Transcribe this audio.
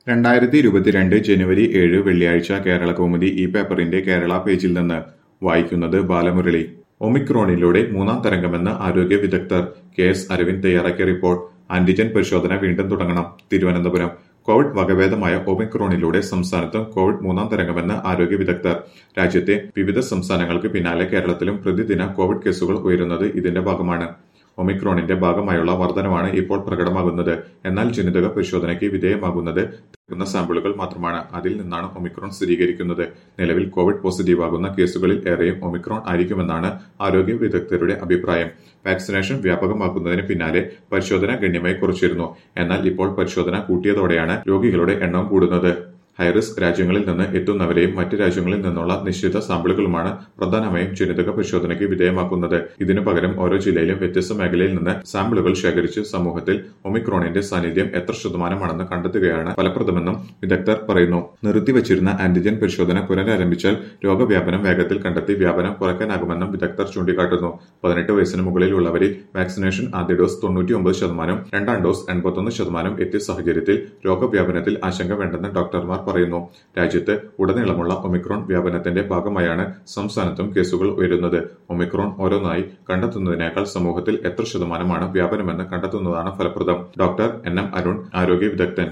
2022 ജനുവരി 7 വെള്ളിയാഴ്ച കേരളകൗമുദി ഈ പേപ്പറിന്റെ കേരള പേജിൽ നിന്ന് വായിക്കുന്നത് ബാലമുരളി. ഒമിക്രോണിലൂടെ മൂന്നാം തരംഗമെന്ന് ആരോഗ്യ വിദഗ്ധർ. കെ.എസ്. അരവിന്ദ് തയ്യാറാക്കിയ റിപ്പോർട്ട്. ആന്റിജൻ പരിശോധന വീണ്ടും തുടങ്ങണം. തിരുവനന്തപുരം. കോവിഡ് വകഭേദമായ ഒമിക്രോണിലൂടെ സംസ്ഥാനത്തും കോവിഡ് മൂന്നാം തരംഗമെന്ന് ആരോഗ്യ വിദഗ്ധർ. രാജ്യത്തെ വിവിധ സംസ്ഥാനങ്ങൾക്ക് പിന്നാലെ കേരളത്തിലും പ്രതിദിന കോവിഡ് കേസുകൾ ഉയരുന്നത് ഇതിന്റെ ഭാഗമാണ്. ഒമിക്രോണിന്റെ ഭാഗമായുള്ള വർധനവാണ് ഇപ്പോൾ പ്രകടമാകുന്നത്. എന്നാൽ ജനിതക പരിശോധനയ്ക്ക് വിധേയമാകുന്നത് എടുക്കുന്ന സാമ്പിളുകൾ മാത്രമാണ്. അതിൽ നിന്നാണ് ഒമിക്രോൺ സ്ഥിരീകരിക്കുന്നത്. നിലവിൽ കോവിഡ് പോസിറ്റീവാകുന്ന കേസുകളിൽ ഏറെയും ഒമിക്രോൺ ആയിരിക്കുമെന്നാണ് ആരോഗ്യ വിദഗ്ധരുടെ അഭിപ്രായം. വാക്സിനേഷൻ വ്യാപകമാക്കുന്നതിന് പിന്നാലെ പരിശോധന ഗണ്യമായി കുറച്ചിരുന്നു. എന്നാൽ ഇപ്പോൾ പരിശോധന കൂട്ടിയതോടെയാണ് രോഗികളുടെ എണ്ണം കൂടുന്നത്. ഹൈറിസ്ക് രാജ്യങ്ങളിൽ നിന്ന് എത്തുന്നവരെയും മറ്റ് രാജ്യങ്ങളിൽ നിന്നുള്ള നിശ്ചിത സാമ്പിളുകളുമാണ് പ്രധാനമായും ജനിതക പരിശോധനയ്ക്ക് വിധേയമാക്കുന്നത്. ഇതിനു പകരം ഓരോ ജില്ലയിലും വ്യത്യസ്ത മേഖലയിൽ നിന്ന് സാമ്പിളുകൾ ശേഖരിച്ച് സമൂഹത്തിൽ ഒമിക്രോണിന്റെ സാന്നിധ്യം എത്ര ശതമാനമാണെന്ന് കണ്ടെത്തുകയാണ് ഫലപ്രദമെന്നും വിദഗ്ധർ പറയുന്നു. നിർത്തിവച്ചിരുന്ന ആന്റിജൻ പരിശോധന പുനരാരംഭിച്ചാൽ രോഗവ്യാപനം വേഗത്തിൽ കണ്ടെത്തി വ്യാപനം കുറയ്ക്കാനാകുമെന്നും വിദഗ്ധർ ചൂണ്ടിക്കാട്ടുന്നു. 18 വയസ്സിന് മുകളിലുള്ളവരിൽ വാക്സിനേഷൻ ആദ്യ ഡോസ് 99%, രണ്ടാം ഡോസ് 81% എത്തിയ സാഹചര്യത്തിൽ രോഗവ്യാപനത്തിൽ ആശങ്ക വേണ്ടെന്ന് ഡോക്ടർമാർ പറയുന്നു. രാജ്യത്ത് ഉടനീളമുള്ള ഒമിക്രോൺ വ്യാപനത്തിന്റെ ഭാഗമായാണ് സംസ്ഥാനത്തും കേസുകൾ ഉയരുന്നത്. ഒമിക്രോൺ ഓരോന്നായി കണ്ടെത്തുന്നതിനേക്കാൾ സമൂഹത്തിൽ എത്ര ശതമാനമാണ് വ്യാപനമെന്ന് കണ്ടെത്തുന്നതാണ് ഫലപ്രദം. ഡോക്ടർ എൻ.എം. അരുൺ, ആരോഗ്യ വിദഗ്ധൻ.